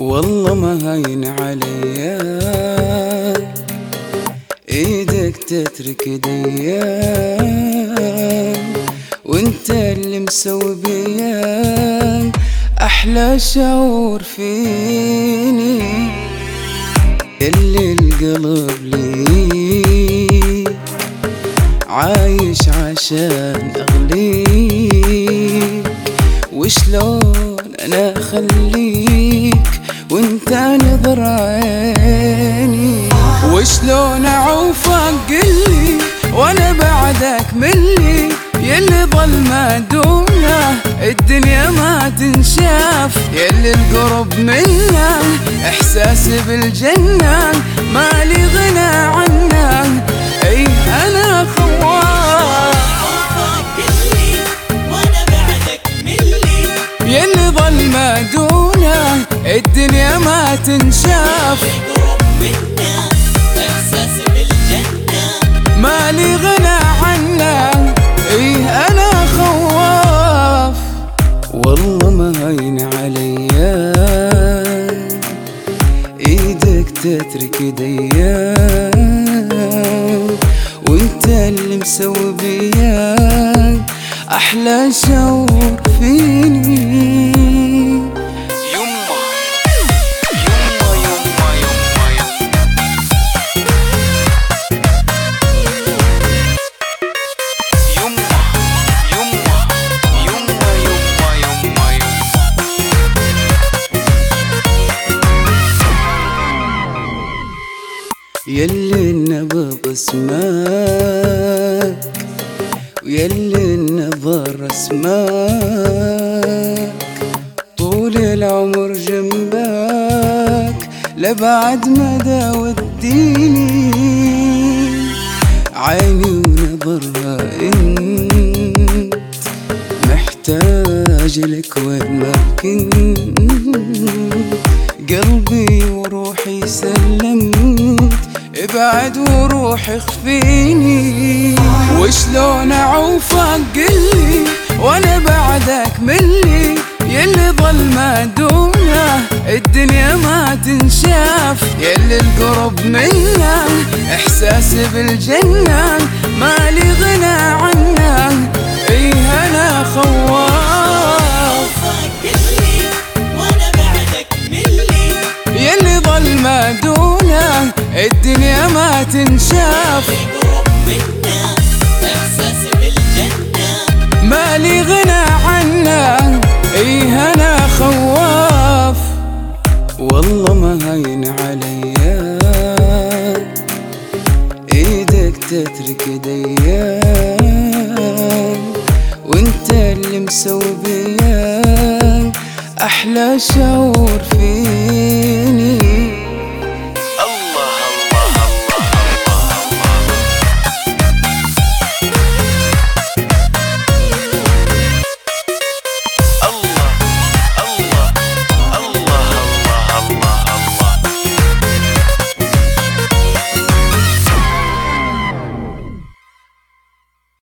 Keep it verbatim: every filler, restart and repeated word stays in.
والله ما هين عليا ايدك تترك ايديا، وانت اللي مسوي بيا احلى شعور فيني، اللي القلب لي عايش عشان اغليك، وشلون انا اخليك وانت نظر عيني، وشلون اعوفك قلي وانا بعدك ملي، يلي ظل ما دونه الدنيا ما تنشاف، يلي القرب منه احساسي بالجنة مالي غنى عنه، اي انا خواف يلي ظل ما دونه الدنيا ما تنشاف، مالي غنى عنه، ايه انا خواف. والله ما هين عليا ايدك تترك ايديا، وانت اللي مسوي بيا احلى شعور فيني. يلي النبض اسمك ويلي النظر اسمك، طول العمر جنبك لبعد مدى وديني، عيني ونظرها انت محتاج لك وين ما كنت، قلبي وروحي سلمت ابعد وروحي خفيني، وشلون اعوفك قلي وانا بعدك ملي، يلي ظل ما دونه الدنيا ما تنشاف، يلي القرب منه احساسي بالجنة مالي غنى عنه، ايه انا خواف يلي ظل ما دونه الدنيا ما تنشاف، مالي غنى عنه، ايه انا خواف. والله ما هين عليا ايدك تترك ايديا، وانت اللي مسوي بيا احلى شعور فيني.